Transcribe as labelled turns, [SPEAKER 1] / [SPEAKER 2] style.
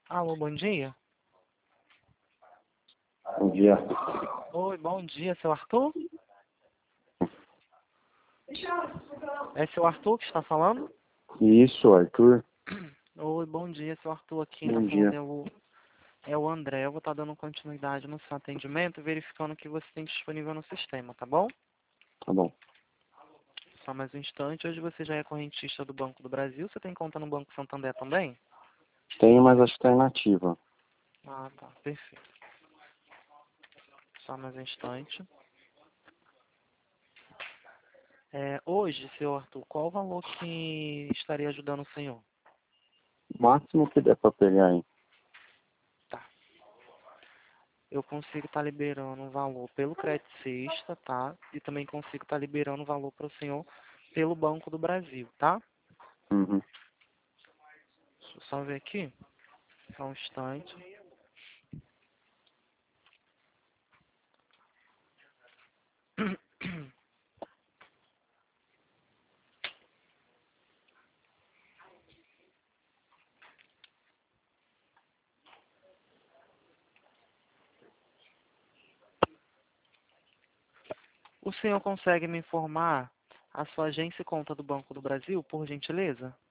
[SPEAKER 1] Alô, bom dia.
[SPEAKER 2] Bom dia.
[SPEAKER 1] Oi, bom dia, seu Arthur? É seu Arthur que está falando?
[SPEAKER 2] Isso, Arthur.
[SPEAKER 1] Oi, bom dia, seu Arthur. Aqui está
[SPEAKER 2] Bom
[SPEAKER 1] falando
[SPEAKER 2] dia.
[SPEAKER 1] é o André. Eu vou estar dando continuidade no seu atendimento, verificando o que você tem disponível no sistema, tá bom?
[SPEAKER 2] Tá bom.
[SPEAKER 1] Só mais um instante. Hoje você já é correntista do Banco do Brasil. Você tem conta no Banco Santander também?
[SPEAKER 2] Tenho, mas acho que tá inativa.
[SPEAKER 1] Ah, tá. Perfeito. Só mais um instante. Hoje, seu Arthur, qual o valor que estaria ajudando o senhor?
[SPEAKER 2] O máximo que der pra pegar aí.
[SPEAKER 1] Tá. Eu consigo estar liberando um valor pelo Credicista, tá? E também consigo estar liberando um valor para o senhor pelo Banco do Brasil, tá?
[SPEAKER 2] Uhum.
[SPEAKER 1] Deixa eu só ver aqui. Só um instante. O senhor consegue me informar a sua agência e conta do Banco do Brasil, por gentileza?